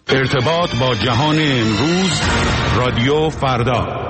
ارتباط با جهان امروز، رادیو فردا.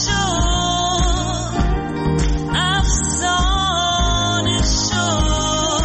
Afsane shod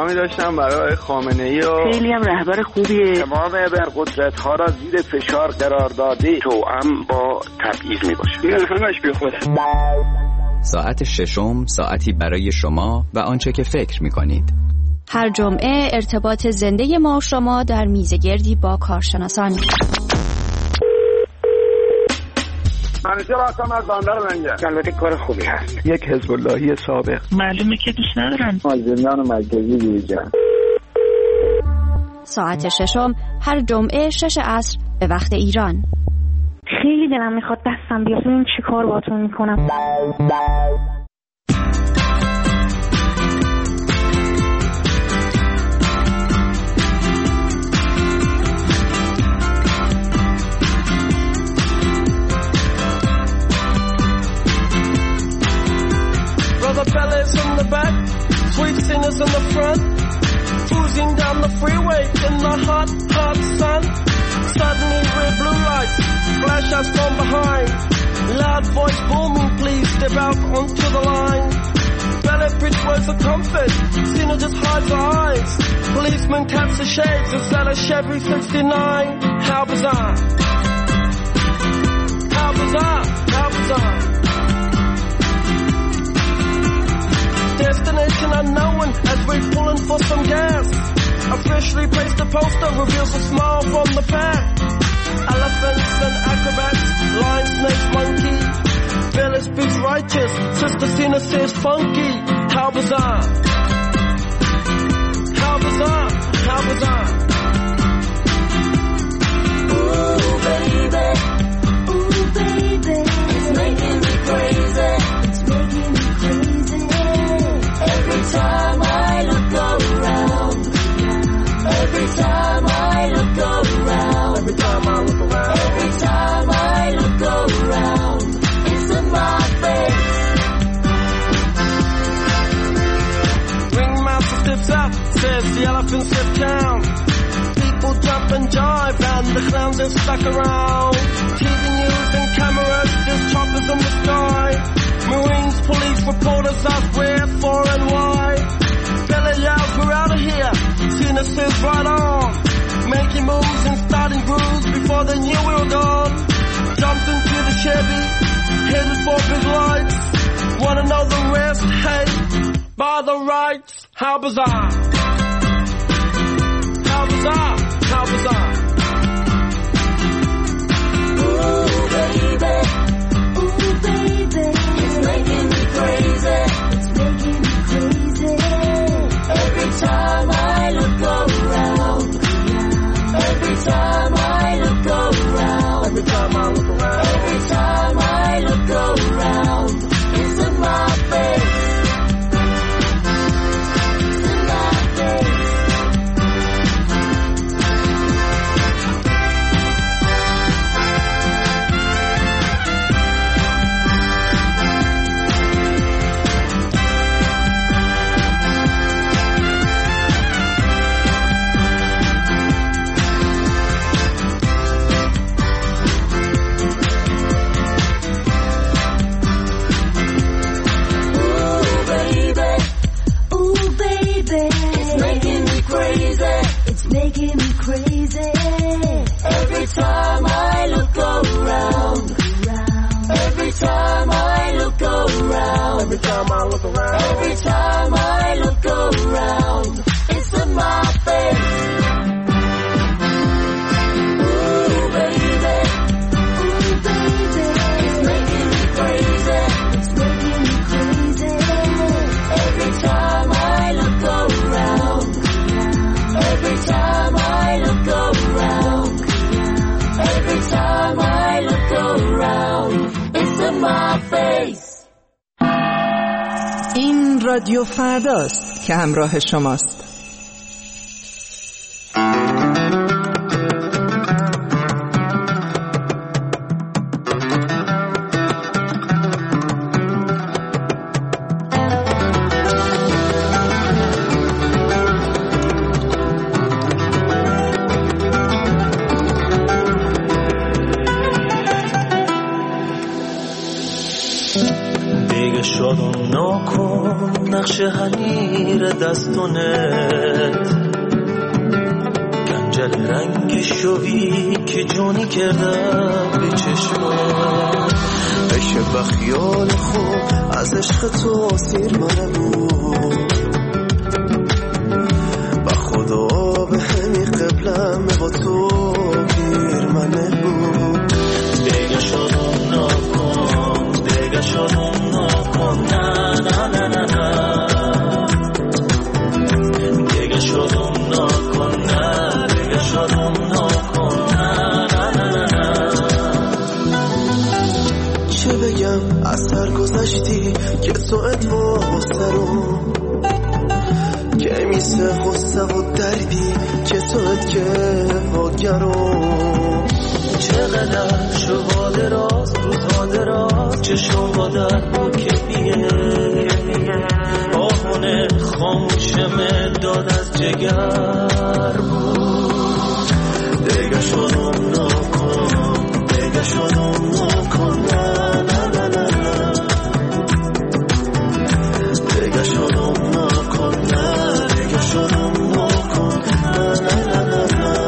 احترامی داشتم برای خامنه‌ای و خیلی هم رهبر خوبیه. تمام ابرقدرت‌ها را زیر فشار قرار داده توأم با تبعیض میباشه. این همش بی خوده. ساعت ششم، ساعتی برای شما و آنچه که فکر می‌کنید. هر جمعه ارتباط زنده ما و شما در میزگردی با کارشناسان. منیژه راستم از بندر منجر. البته کار خوبی هست. یک حزب اللهی سابق. معلومه که دوست ندارن. مازندران مرکزی بیرجان. ساعت ششم هر جمعه 6 عصر به وقت ایران. خیلی دلم میخواد دستم بیاد ببین چی کار باهاتون میکنم. Brother fellas in the back, sweet singers in the front, cruising down the freeway in the hot, hot sun. Suddenly red blue lights flash us from behind. Loud voice booming, please step out onto the line. Ballet bridge words of comfort, Cena just hides her eyes. Policeman taps the shades, is that a Chevy 69? How bizarre. How bizarre, how bizarre. Destination unknown as we're pulling for some gas. A freshly pasted poster reveals a smile from the pack. Elephants and acrobats, lion, snakes, monkey. Village speaks righteous, Sister Cena says funky. How bizarre. How bizarre, how bizarre. Ooh baby, it's making me crazy. It's making me crazy. Every time I look around, every time I look around, every time I look around, every time I look around, it's in my face. Ringmaster steps out, says the elephant step down. People jump and jive and the clowns are stuck around. TV news and cameras, there's choppers in the sky. Marines, police, reporters ask where, for and why. Bella yells, we're out of here. Cena says right on. Making moves and starting grooves before they knew we were gone. Jumped into the Chevy, headed for big lights. Wanna know the rest? Hey, by the rights. How bizarre. How bizarre. How bizarre. Ooh baby, it's making me crazy. It's making me crazy. Every time I look around, every time I look around, every time I look around, every time I look around, it's in my face. It's in my face. It's making me crazy. Every time I look around, every time I look around, every time I look around, every time I look around, it's in my face. Ooh baby, it's making me crazy. It's making me crazy. Every time I look around, every time I look around, every time I look around, it's in my face. این رادیو فرداست که همراه شماست. دیگه شدم آشنا کن نقش حنیر دستونت، گنجل رنگ شوی که جونی کردم به چشمت، بشه بخیال خوب از عشق تو سیر منه بود، با خدا به همی قبلم با تو گیر منه بود. دیگه شدم نکن، دیگه شدم نکن، نه نه نه نه نه، دیگه شدم نکن، نه دیگه شدم نکن، نه نه نه نه. چه بگم از سر گذشتی که تو ادوا سرم، که میسه غصه و دردی که تو که واگرم، چقدر شبا دراز روزها دراز چشم با درد و کفیه، آهونه خاموشم داد از جگر بود. دیگه شدم نکن، دیگه شدم نکن، نه نه نه نه نه، دیگه شدم نکن، نه دیگه شدم نکن، نه نه نه نه نه.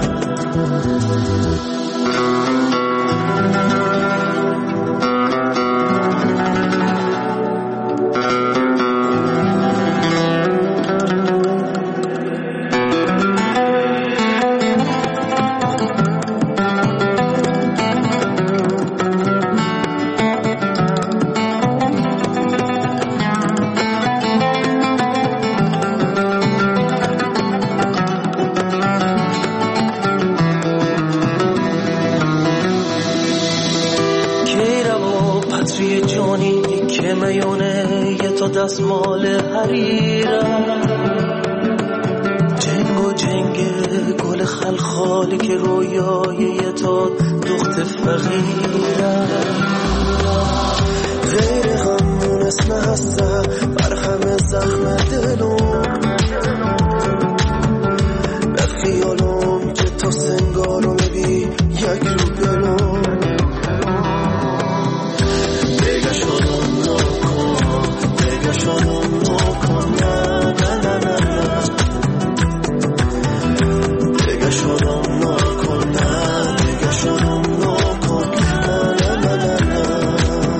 دستمال حریرم، جنگ و جنگ گل خلخالی که رویای تو دخت فقیرم، غیر غمون اسم هسته بر همه زخم دلم، به خیالم که تو سنگارو میبی یک رو گلم. دیگه شدم نکن، دیگه شدم نکن، نه نه نه نه نه، دیگه شدم نکن، نه دیگه شدم نکن، نه نه نه نه نه.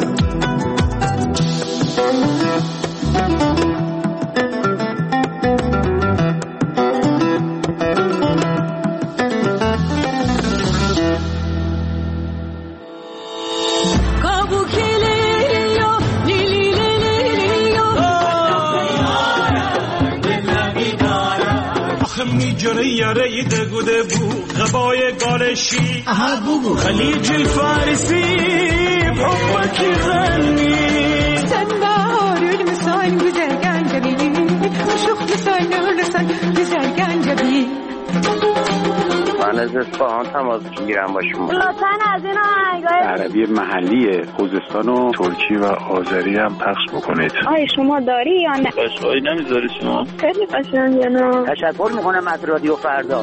میجره یاره دگوده بو غبای گالشی خلیج الفارسی بحبك يغني سنبار المسان güzel جبين وشوخ لسان güzel جبين. من از اصفهان تماس میگیرم با شما. لطفاً از این آهنگای عربی محلی خوزستان و ترکی و آذری هم پخش بکنید. آیا شما داری یا نه؟ قشنگی نمیذاری شما؟ خیلی قشنگه. نه تشکر میکنم از رادیو فردا.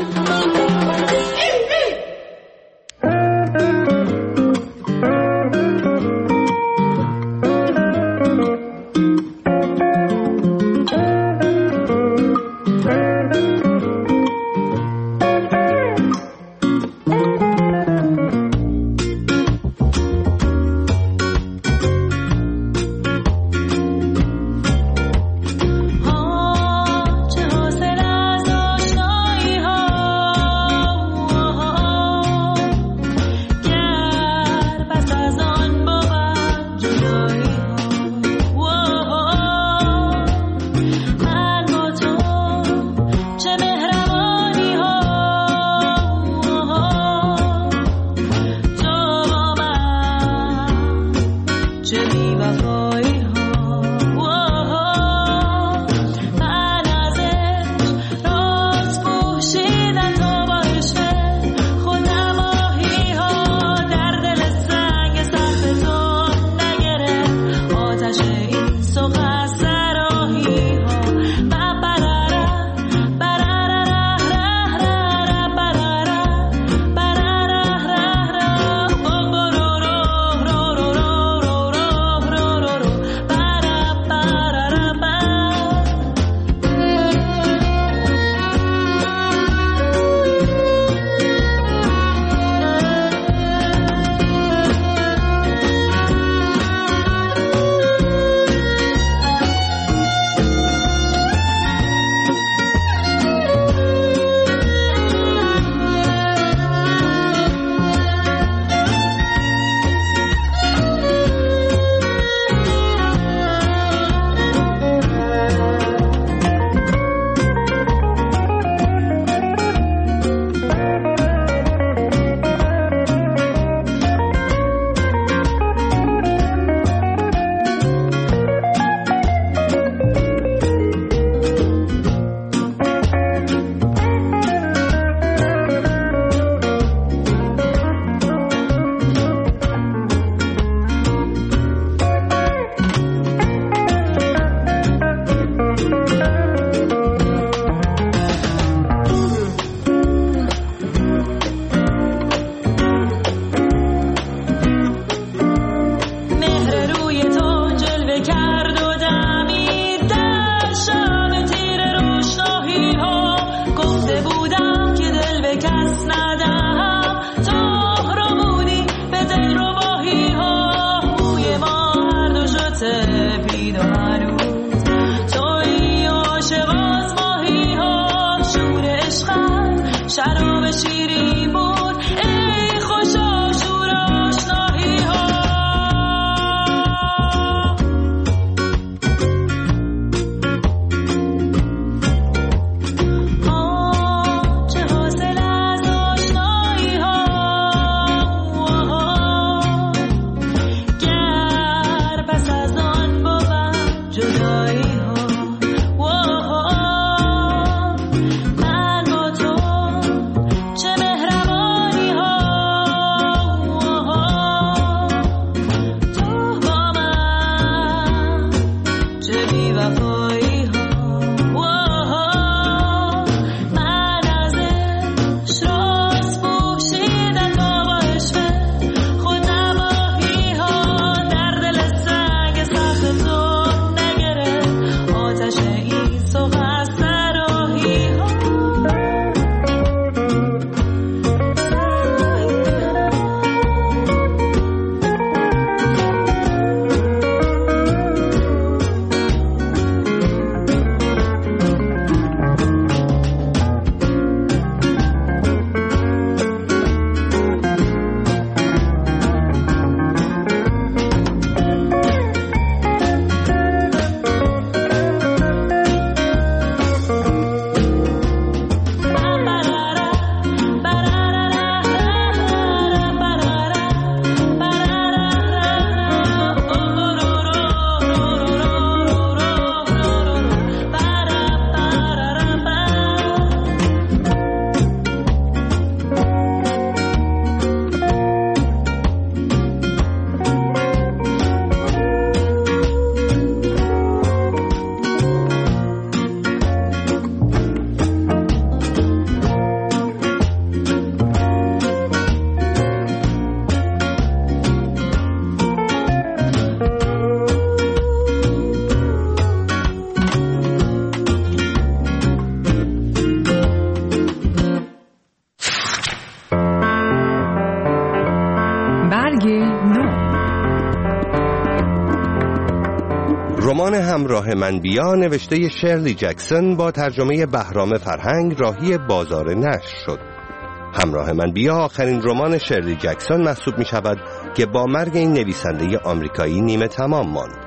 رمان همراه من بیا نوشته شرلی جکسون با ترجمه بهرام فرهنگ راهی بازار نشر شد. همراه من بیا آخرین رمان شرلی جکسون محسوب می شود که با مرگ این نویسنده آمریکایی نیمه تمام ماند.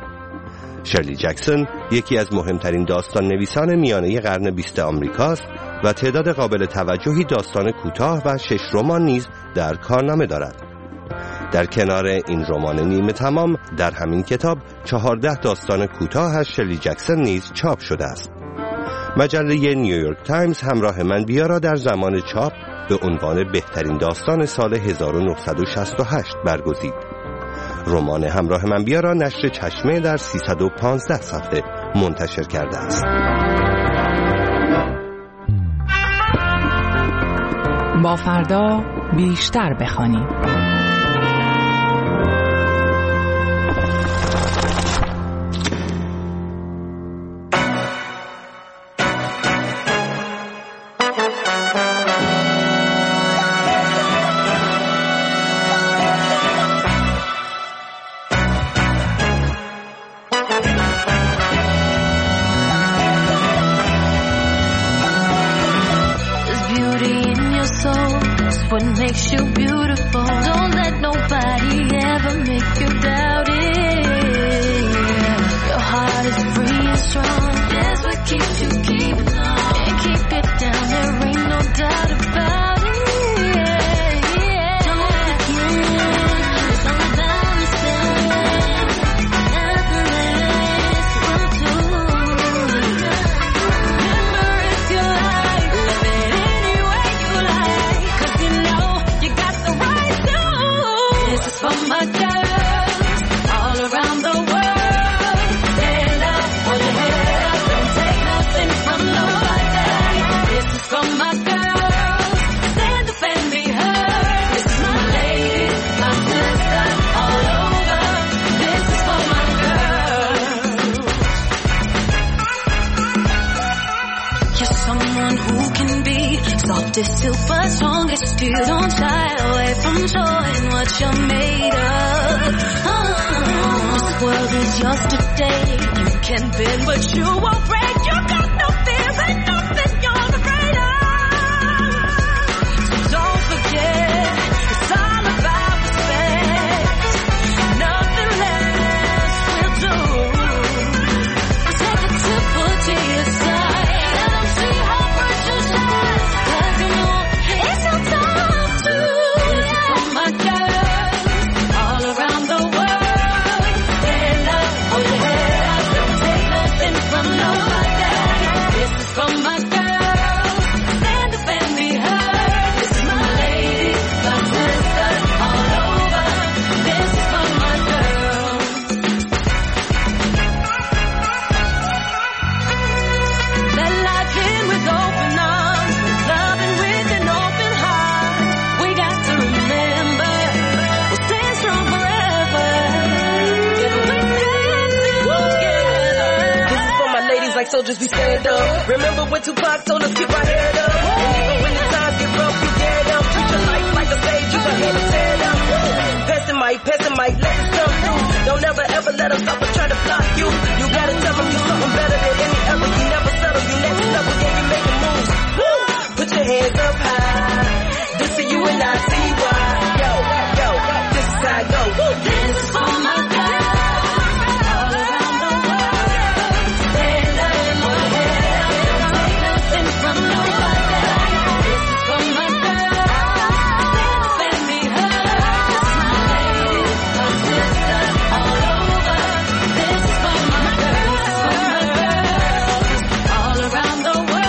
شرلی جکسون یکی از مهمترین داستان نویسان میانه قرن 20 آمریکاست و تعداد قابل توجهی داستان کوتاه و 6 رمان نیز در کارنامه دارد. در کنار این رمان نیمه تمام در همین کتاب 14 داستان کوتاه از شرلی جکسون نیز چاپ شده است. مجله نیویورک تایمز همراه من بیا را در زمان چاپ به عنوان بهترین داستان سال 1968 برگزید. رمان همراه من بیا را نشر چشمه در 315 صفحه منتشر کرده است. با فردا بیشتر بخوانید. What makes you beautiful? Don't let nobody ever make you doubt it. Your heart is free and strong. That's what keeps you keeping on. And keep it down, there ain't no doubt about it. Don't begin, it's all about the same. Nothing less will do. Remember it's your life, live it any way you like. 'Cause you know you got the right to. This is for my girls all around the world. Stand up, hold your head up, don't take nothing from nobody. This is for my girls, stand up and be heard. This is my ladies, my sisters all over. This is for my girls. You're someone who can be soft as silk but strong as steel. Don't shy away from showing what you're made of. This world is yours today. You can bend but you won't break. You got no fear and nothing you're afraid of. So don't forget, it's all about respect. Nothing less will do. Take a tipple to your side. Let them see how bright you shine. 'Cause you know it's your time to. This is for my girls all around the world. Stand up, hold your head up, don't take nothing from nobody. like soldiers we stand up. Remember when Tupac told us keep our head up? And even when the times get rough, you get up. Treat your life like a stage, you got here to tear it up. Pass the mic, let us come through. Don't ever ever let us stop or try to block you. You gotta tell them you're something better than any other. You never settle, you next level, yeah, you making moves. Put your hands up high. This is you and I see why. Yo, this is how I go. This is for my girls all around the world. Stand up in my head, take nothing from nobody. This is for my girls, let me hurt. This is my lady, my sister, all over. This is for my girls, all around the world.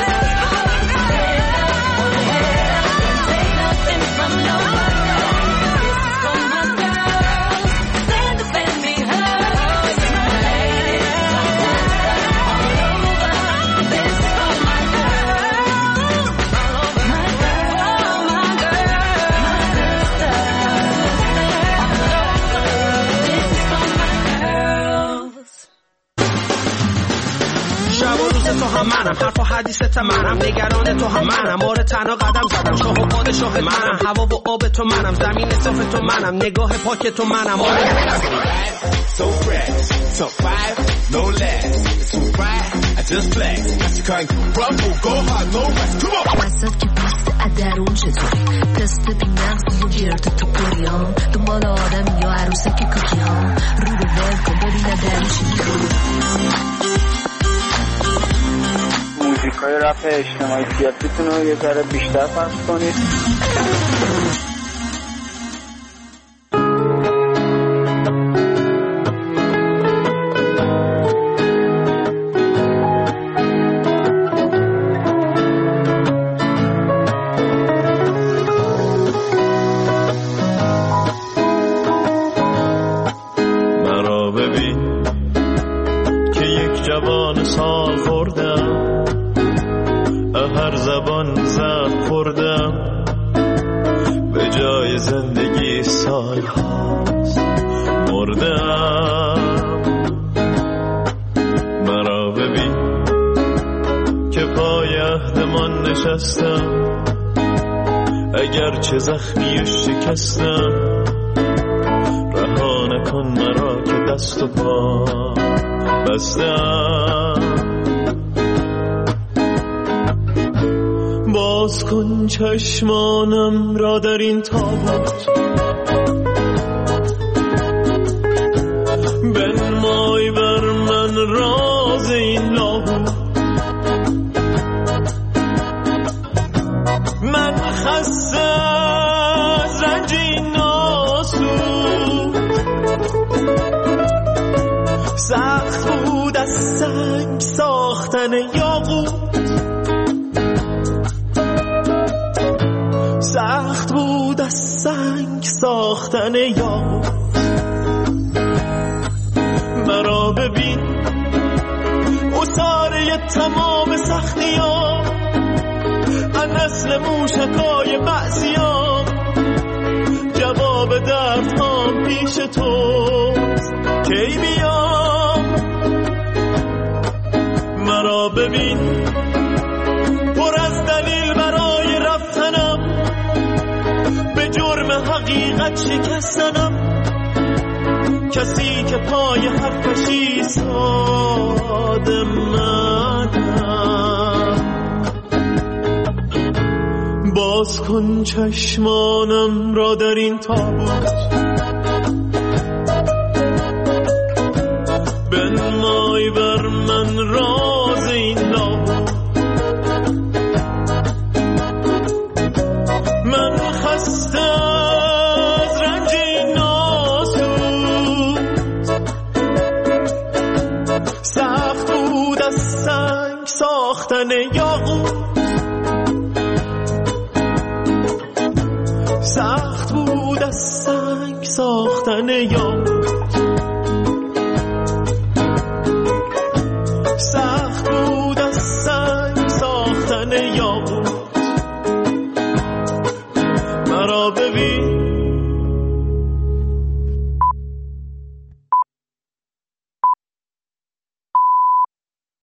تو هم منم، حرف و حدیثت منم، نگران تو هم منم، آره تنها قدم زدم، شاه و پادشاه منم، هوا و آب تو منم، زمین صاف تو منم، نگاه پاک تو منم. So fresh, so five, no less. It's too bright, I just flex. Got you can't rumble, go hard, no rest. Come on. وسط که پست درون چطوری تست بی‌نقص و گرد تو پریام دنبال آدم یا عروسه که کوکی ها رو به ول کن ببینه درش موزیکای رپ اجتماعی سیاسیتون رو یه ذره بیشتر پخش کنید. مرا ببین که یک جوان سال خوردم، هر زبان زد خوردم، به جای زندگی سال هاست مردم. مرا ببین که پای عهدمان نشستم، اگر چه زخمی و شکستم، رها نکن مرا که دست و پا بستم. باز کن چشمانم را در این تابوت، بنمای بر من راز این لاهوت. من خسته از رنج این ناسود، سخت بود از سنگ ساختن یاقوت، سخت بود از سنگ ساختن یاقوت. مرا ببین اصاره تمام سختیام، از نسل موشکای بعضیام، جواب دردهام پیش توست کی بیام. مرا ببین پر از دلیل برای رفتنم، به جرم حقیقت شکستنم، کسی که پای حرفش ایستاده منم. باز کن چشمانم را در این تابوت، بنمای بر من راز این لاهوت. من خسته از رنج ناسود، سخت بود از سنگ ساختن یاقوت، سخت بود از سنگ ساختن یاقوت، سخت